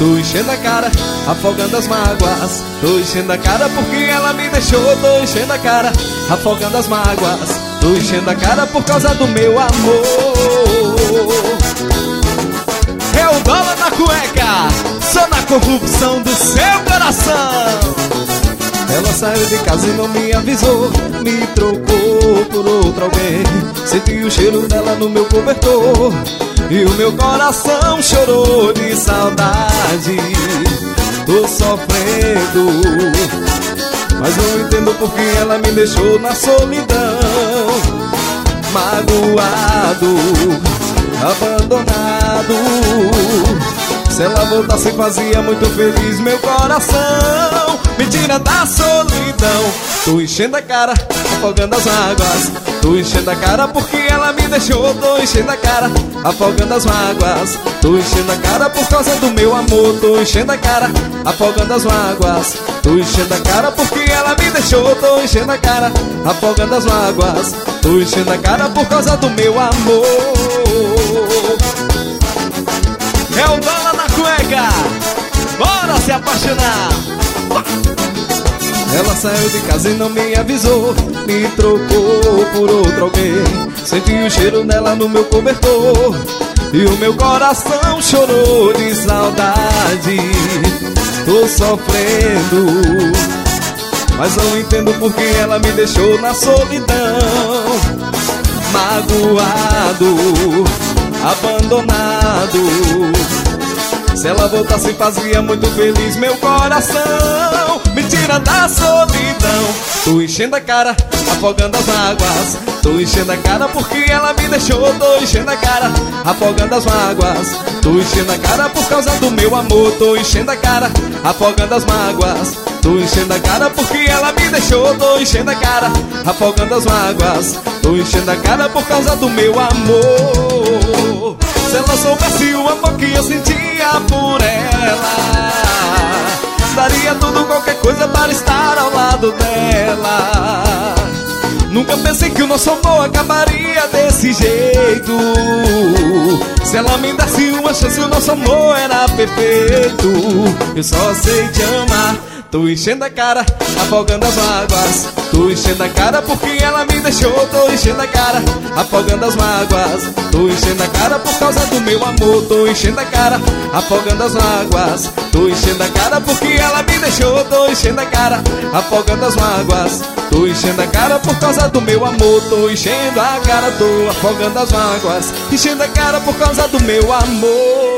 tô enchendo a cara, afogando as mágoas. Tô enchendo a cara porque ela me deixou. Tô enchendo a cara, afogando as mágoas. Tô enchendo a cara por causa do meu amor. É o dólar na cueca, só na corrupção do seu coração. Ela saiu de casa e não me avisou, me trocou por outro alguém. Senti o cheiro dela no meu cobertor e o meu coração chorou de saudade. Tô sofrendo, mas não entendo porque ela me deixou na solidão. Magoado, abandonado. Se ela voltasse fazia muito feliz meu coração. Me tira da solidão. Tô enchendo a cara, afogando as mágoas. Tô enchendo a cara porque ela me deixou. Tô enchendo a cara, afogando as mágoas. Tô enchendo a cara por causa do meu amor. Tô enchendo a cara, afogando as mágoas. Tô enchendo a cara porque ela me deixou. Tô enchendo a cara, afogando as mágoas. Tô enchendo a cara por causa do meu amor. É o dólar na cueca, bora se apaixonar. Ela saiu de casa e não me avisou, me trocou por outro alguém. Senti o cheiro dela no meu cobertor e o meu coração chorou de saudade. Tô sofrendo, mas não entendo porque ela me deixou na solidão. Magoado, abandonado. Se ela voltasse fazia muito feliz meu coração. Me tira da solidão. Tô enchendo a cara, afogando as mágoas. Tô enchendo a cara porque ela me deixou. Tô enchendo a cara, afogando as mágoas. Tô enchendo a cara por causa do meu amor. Tô enchendo a cara, afogando as mágoas. Tô enchendo a cara porque ela me deixou. Tô enchendo a cara, afogando as mágoas. Tô enchendo a cara por causa do meu amor. Se ela soubesse o amor que eu sentia por ela, daria tudo, qualquer coisa para estar ao lado dela. Nunca pensei que o nosso amor acabaria desse jeito. Se ela me desse uma chance, o nosso amor era perfeito. Eu só sei te amar. Tô enchendo a cara, afogando as mágoas. Tô enchendo a cara porque ela me deixou. Tô enchendo a cara, afogando as mágoas. Tô enchendo a cara por causa do meu amor. Tô enchendo a cara, afogando as mágoas. Tô enchendo a cara porque ela me deixou. Tô enchendo a cara, afogando as mágoas. Tô enchendo a cara por causa do meu amor. Tô enchendo a cara, tô afogando as mágoas. Enchendo a cara por causa do meu amor.